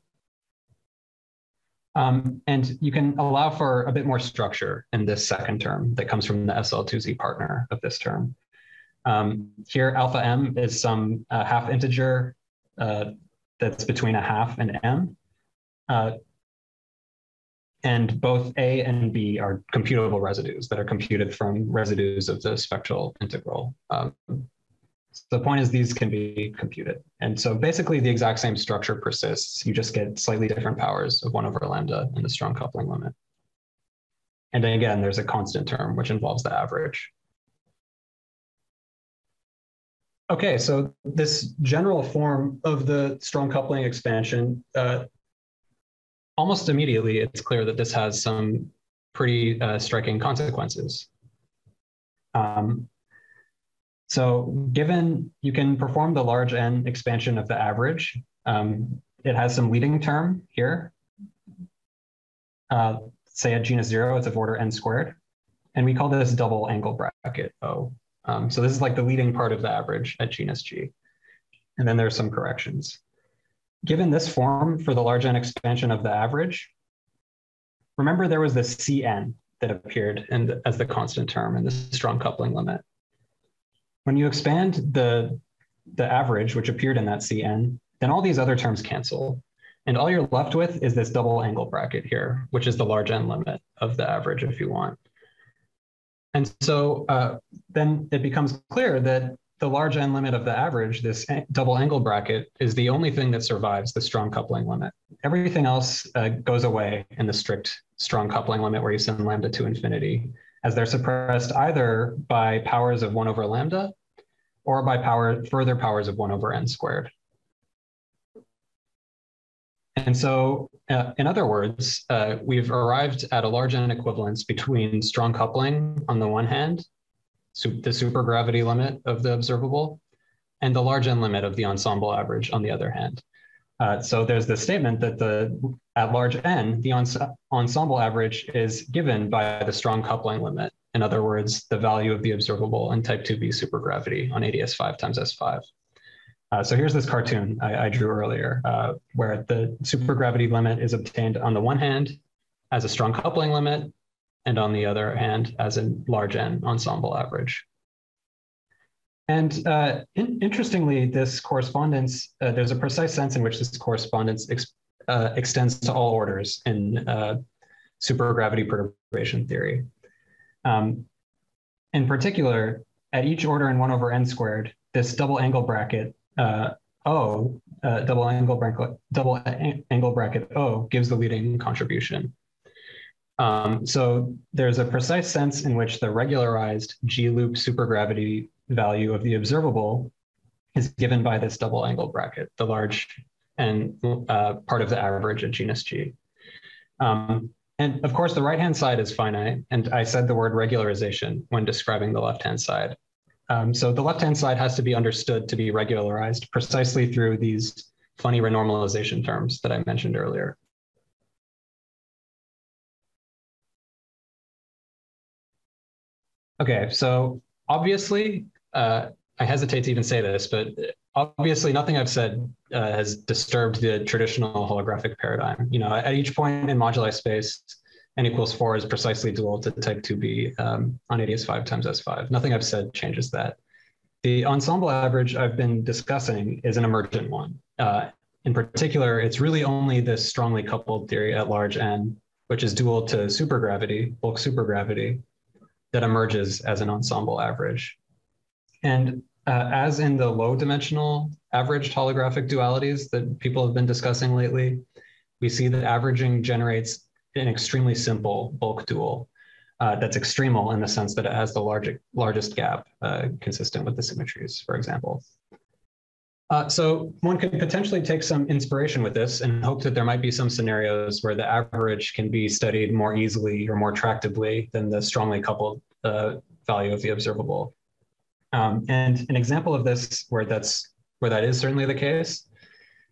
And you can allow for a bit more structure in this second term that comes from the SL2Z partner of this term. Here, alpha m is some half integer that's between a half and m. And both A and B are computable residues that are computed from residues of the spectral integral. So the point is these can be computed. And so basically the exact same structure persists. You just get slightly different powers of 1 over lambda in the strong coupling limit. And then again, there's a constant term which involves the average. Okay, so this general form of the strong coupling expansion, almost immediately, it's clear that this has some pretty striking consequences. So given you can perform the large N expansion of the average, it has some leading term here. Say at genus 0, it's of order n squared. And we call this double angle bracket O. So this is like the leading part of the average at genus G. And then there's some corrections. Given this form for the large N expansion of the average, remember there was this Cn that appeared as the constant term in the strong coupling limit. When you expand the average, which appeared in that Cn, then all these other terms cancel. And all you're left with is this double angle bracket here, which is the large N limit of the average if you want. And so then it becomes clear that the large N limit of the average, this double angle bracket, is the only thing that survives the strong coupling limit. Everything else goes away in the strict strong coupling limit where you send lambda to infinity, as they're suppressed either by powers of 1 over lambda or by further powers of 1 over n squared. And so, in other words, we've arrived at a large N equivalence between strong coupling on the one hand, the supergravity limit of the observable, and the large N limit of the ensemble average on the other hand. So there's the statement that at large N, the ensemble average is given by the strong coupling limit. In other words, the value of the observable in type 2b supergravity on ADS5 times S5. So here's this cartoon I drew earlier, where the supergravity limit is obtained on the one hand as a strong coupling limit, and on the other hand as a large N ensemble average. And interestingly, this correspondence, there's a precise sense in which this correspondence extends to all orders in supergravity perturbation theory. In particular, at each order in 1 over n squared, this double angle bracket O, double angle bracket O gives the leading contribution. So there's a precise sense in which the regularized G-loop supergravity value of the observable is given by this double angle bracket, the large and part of the average at genus G. And of course, the right-hand side is finite, and I said the word regularization when describing the left-hand side. So the left-hand side has to be understood to be regularized precisely through these funny renormalization terms that I mentioned earlier. Okay, so obviously, I hesitate to even say this, but obviously nothing I've said has disturbed the traditional holographic paradigm. You know, at each point in moduli space, n equals 4 is precisely dual to type 2b on ADS5 times S5. Nothing I've said changes that. The ensemble average I've been discussing is an emergent one. In particular, it's really only this strongly coupled theory at large N, which is dual to supergravity, bulk supergravity, that emerges as an ensemble average. And as in the low dimensional averaged holographic dualities that people have been discussing lately, we see that averaging generates an extremely simple bulk dual that's extremal in the sense that it has the largest gap consistent with the symmetries, for example. So one could potentially take some inspiration with this and hope that there might be some scenarios where the average can be studied more easily or more tractably than the strongly coupled value of the observable. And an example of this where that is certainly the case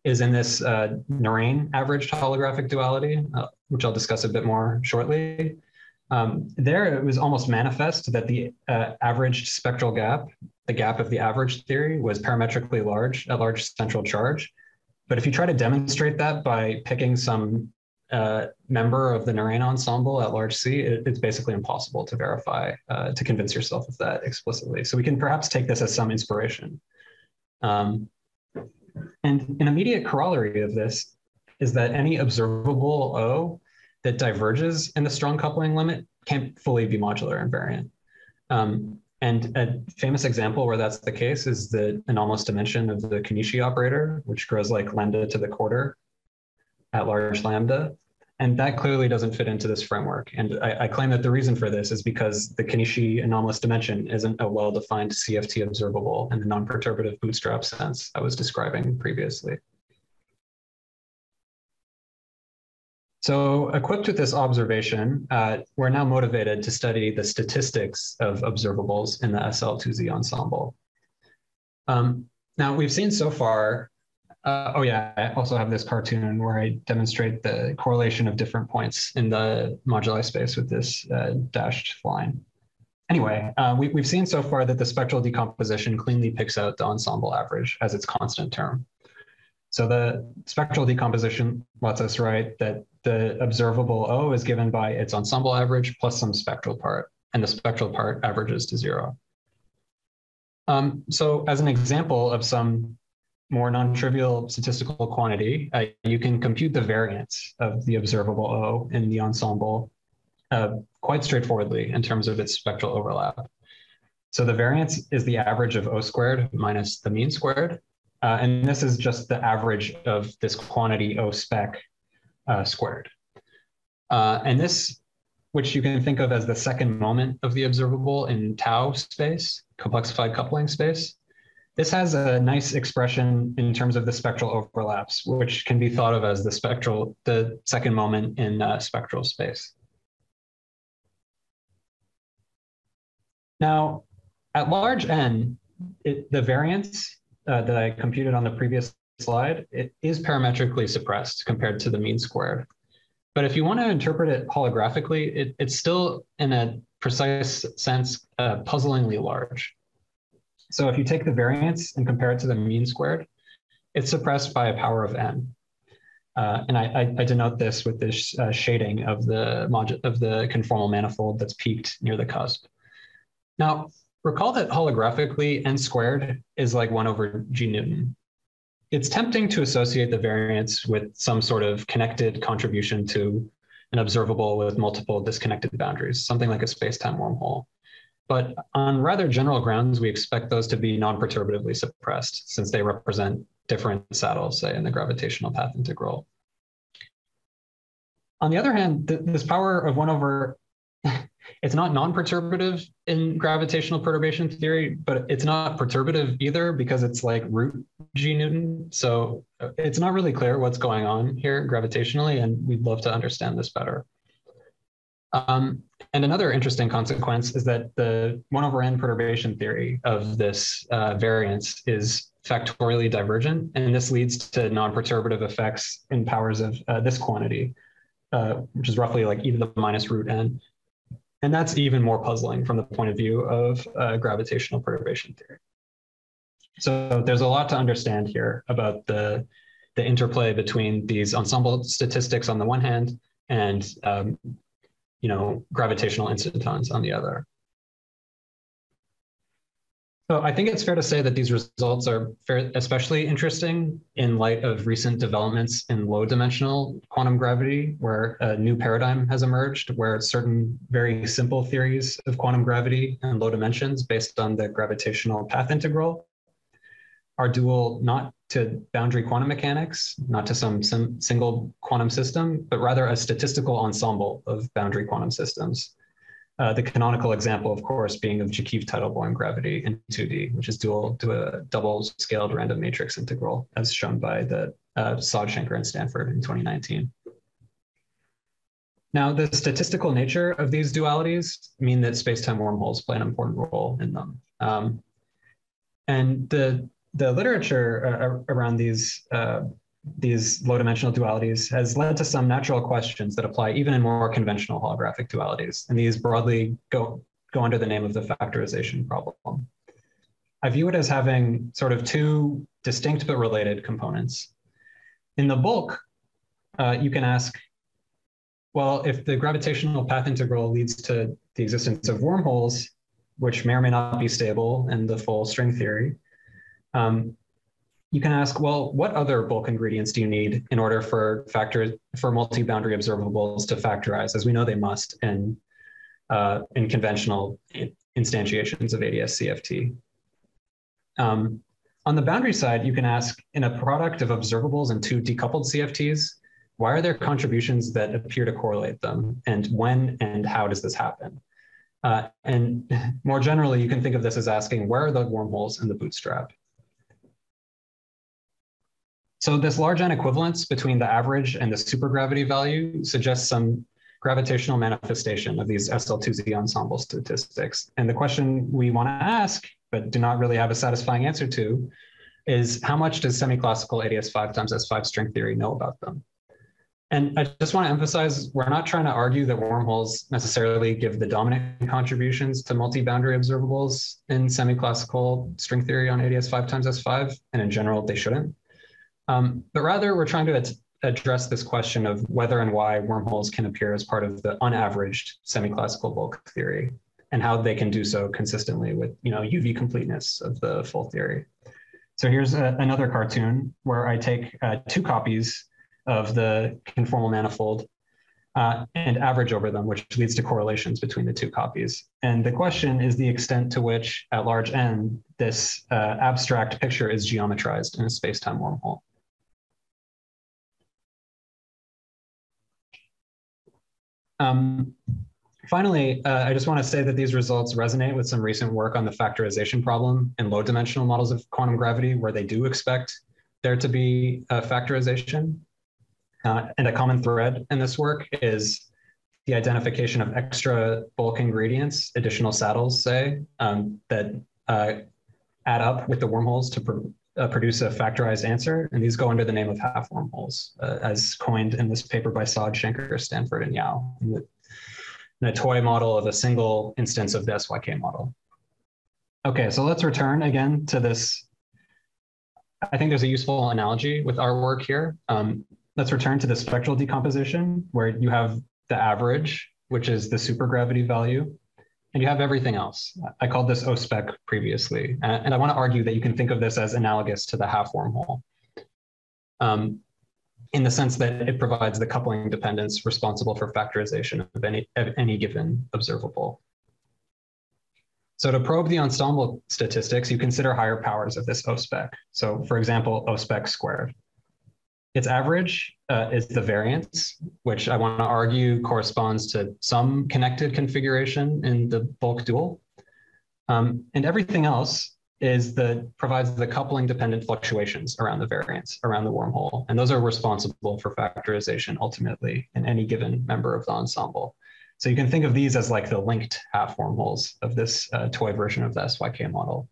is in this Narain averaged holographic duality, which I'll discuss a bit more shortly. There, it was almost manifest that the averaged spectral gap, the gap of the average theory, was parametrically large at large central charge. But if you try to demonstrate that by picking some member of the Narain ensemble at large C, it's basically impossible to verify, to convince yourself of that explicitly. So we can perhaps take this as some inspiration. And an immediate corollary of this is that any observable O that diverges in the strong coupling limit can't fully be modular invariant. And a famous example where that's the case is the anomalous dimension of the Konishi operator, which grows like lambda to the quarter at large lambda. And that clearly doesn't fit into this framework. And I claim that the reason for this is because the Konishi anomalous dimension isn't a well-defined CFT observable in the non-perturbative bootstrap sense I was describing previously. So equipped with this observation, we're now motivated to study the statistics of observables in the SL2Z ensemble. Now we've seen so far, oh yeah, I also have this cartoon where I demonstrate the correlation of different points in the moduli space with this dashed line. Anyway, we've seen so far that the spectral decomposition cleanly picks out the ensemble average as its constant term. So the spectral decomposition lets us write that the observable O is given by its ensemble average plus some spectral part, and the spectral part averages to 0. So as an example of some more non-trivial statistical quantity, you can compute the variance of the observable O in the ensemble quite straightforwardly in terms of its spectral overlap. So the variance is the average of O squared minus the mean squared. And this is just the average of this quantity O spec squared. And this, which you can think of as the second moment of the observable in tau space, complexified coupling space, this has a nice expression in terms of the spectral overlaps, which can be thought of as the second moment in spectral space. Now, at large N, the variance that I computed on the previous slide, it is parametrically suppressed compared to the mean squared. But if you want to interpret it holographically, it's still, in a precise sense, puzzlingly large. So if you take the variance and compare it to the mean squared, it's suppressed by a power of n. And I denote this with this shading of the conformal manifold that's peaked near the cusp. Now, recall that holographically, n squared is like 1 over g Newton. It's tempting to associate the variance with some sort of connected contribution to an observable with multiple disconnected boundaries, something like a space-time wormhole. But on rather general grounds, we expect those to be non-perturbatively suppressed since they represent different saddles, say, in the gravitational path integral. On the other hand, this power of 1 over, it's not non-perturbative in gravitational perturbation theory, but it's not perturbative either because it's like root g Newton. So it's not really clear what's going on here gravitationally, and we'd love to understand this better. And another interesting consequence is that the 1 over n perturbation theory of this variance is factorially divergent, and this leads to non-perturbative effects in powers of this quantity, which is roughly like e to the minus root n. And that's even more puzzling from the point of view of gravitational perturbation theory. So there's a lot to understand here about the interplay between these ensemble statistics on the one hand and gravitational instantons on the other. So I think it's fair to say that these results are especially interesting in light of recent developments in low dimensional quantum gravity, where a new paradigm has emerged, where certain very simple theories of quantum gravity and low dimensions based on the gravitational path integral are dual not to boundary quantum mechanics, not to some single quantum system, but rather a statistical ensemble of boundary quantum systems. The canonical example, of course, being of Jaquiev-Teitelbaum gravity in 2D, which is dual to a double-scaled random matrix integral, as shown by the Sod, Schenker, and Stanford in 2019. Now, the statistical nature of these dualities mean that space-time wormholes play an important role in them. And the literature around these these low-dimensional dualities has led to some natural questions that apply even in more conventional holographic dualities. And these broadly go under the name of the factorization problem. I view it as having sort of two distinct but related components. In the bulk, you can ask, well, if the gravitational path integral leads to the existence of wormholes, which may or may not be stable in the full string theory, you can ask, well, what other bulk ingredients do you need in order for multi-boundary observables to factorize, as we know they must in conventional instantiations of ADS-CFT? On the boundary side, you can ask, in a product of observables and two decoupled CFTs, why are there contributions that appear to correlate them? And when and how does this happen? And more generally, you can think of this as asking, where are the wormholes in the bootstrap? So this large N equivalence between the average and the supergravity value suggests some gravitational manifestation of these SL2Z ensemble statistics. And the question we want to ask, but do not really have a satisfying answer to, is how much does semi-classical ADS5 times S5 string theory know about them? And I just want to emphasize, we're not trying to argue that wormholes necessarily give the dominant contributions to multi-boundary observables in semi-classical string theory on ADS5 times S5, and in general, they shouldn't. But rather, we're trying to address this question of whether and why wormholes can appear as part of the unaveraged semi-classical bulk theory, and how they can do so consistently with UV completeness of the full theory. So here's another cartoon where I take two copies of the conformal manifold and average over them, which leads to correlations between the two copies. And the question is the extent to which, at large N, this abstract picture is geometrized in a space-time wormhole. Finally, I just want to say that these results resonate with some recent work on the factorization problem in low-dimensional models of quantum gravity, where they do expect there to be a factorization. And a common thread in this work is the identification of extra bulk ingredients, additional saddles, say, that add up with the wormholes to produce a factorized answer. And these go under the name of half wormholes, as coined in this paper by Saad, Schenker, Stanford, and Yao, in a toy model of a single instance of the SYK model. Okay, so let's return again to this. I think there's a useful analogy with our work here. Let's return to the spectral decomposition, where you have the average, which is the supergravity value, and you have everything else. I called this OSPEC previously, and I want to argue that you can think of this as analogous to the half wormhole, in the sense that it provides the coupling dependence responsible for factorization of any given observable. So to probe the ensemble statistics, you consider higher powers of this OSPEC. So for example, OSPEC squared. Its average is the variance, which I want to argue corresponds to some connected configuration in the bulk dual. And everything else provides the coupling dependent fluctuations around the variance, around the wormhole. And those are responsible for factorization ultimately in any given member of the ensemble. So you can think of these as like the linked half wormholes of this toy version of the SYK model.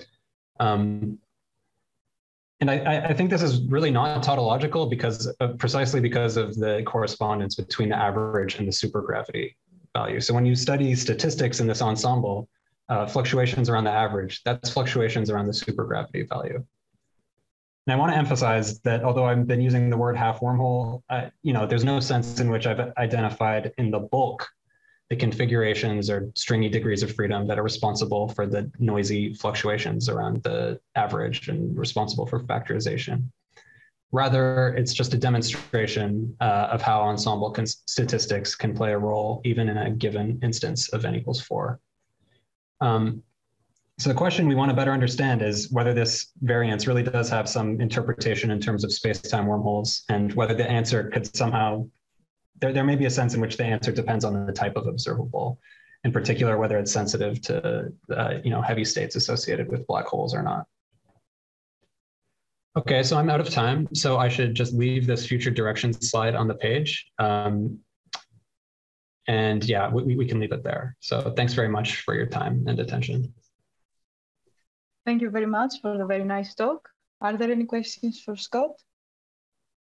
And I think this is really not tautological precisely because of the correspondence between the average and the supergravity value. So when you study statistics in this ensemble, fluctuations around the average, that's fluctuations around the supergravity value. And I want to emphasize that although I've been using the word half wormhole, there's no sense in which I've identified in the bulk the configurations or stringy degrees of freedom that are responsible for the noisy fluctuations around the average and responsible for factorization. Rather, it's just a demonstration of how ensemble statistics can play a role even in a given instance of n=4. So the question we want to better understand is whether this variance really does have some interpretation in terms of space-time wormholes, and whether the answer could somehow, there may be a sense in which the answer depends on the type of observable, in particular, whether it's sensitive to heavy states associated with black holes or not. Okay, so I'm out of time, so I should just leave this future directions slide on the page. And yeah, we can leave it there. So thanks very much for your time and attention.
Thank you very much for the very nice talk. Are there any questions for Scott?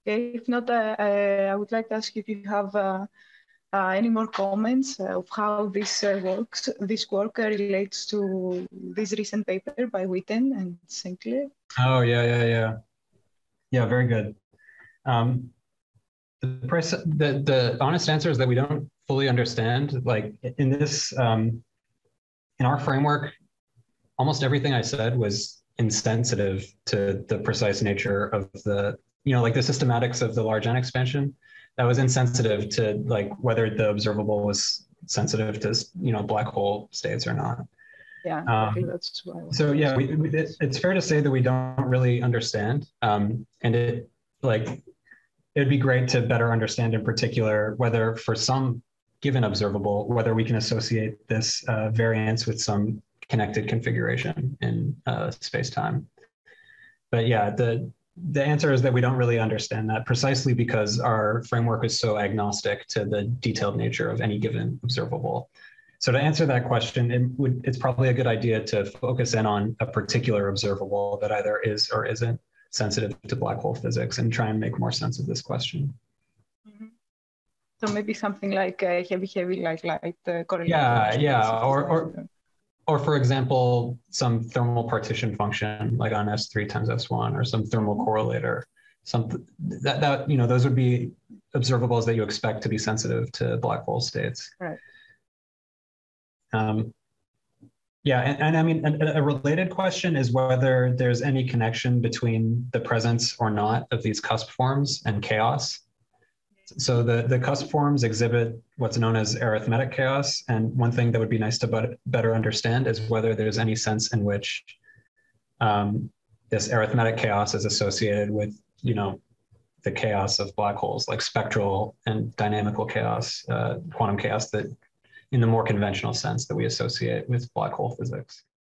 Okay, if not, I would like to ask you if you have any more comments of how this works, this work relates to this recent paper by Witten and Sinclair?
Oh, yeah. Yeah, very good. The honest answer is that we don't fully understand. Like in this, in our framework, almost everything I said was insensitive to the precise nature of the, like the systematics of the large N expansion. That was insensitive to like whether the observable was sensitive to, black hole states or not.
Yeah, exactly. That's why.
So yeah, it's fair to say that we don't really understand, and it'd be great to better understand in particular whether for some given observable, whether we can associate this variance with some connected configuration in space-time. But yeah, the answer is that we don't really understand that precisely because our framework is so agnostic to the detailed nature of any given observable. So to answer that question, it's probably a good idea to focus in on a particular observable that either is or isn't sensitive to black hole physics and try and make more sense of this question.
Mm-hmm. So maybe something like heavy like light correlation.
Yeah. Or for example, some thermal partition function like on S3 times S1 or some thermal correlator. Something that those would be observables that you expect to be sensitive to black hole states.
Right.
Yeah, and I mean, a related question is whether there's any connection between the presence or not of these cusp forms and chaos. So the cusp forms exhibit what's known as arithmetic chaos. And one thing that would be nice to better understand is whether there's any sense in which this arithmetic chaos is associated with, the chaos of black holes, like spectral and dynamical chaos, quantum chaos that in the more conventional sense that we associate with black hole physics.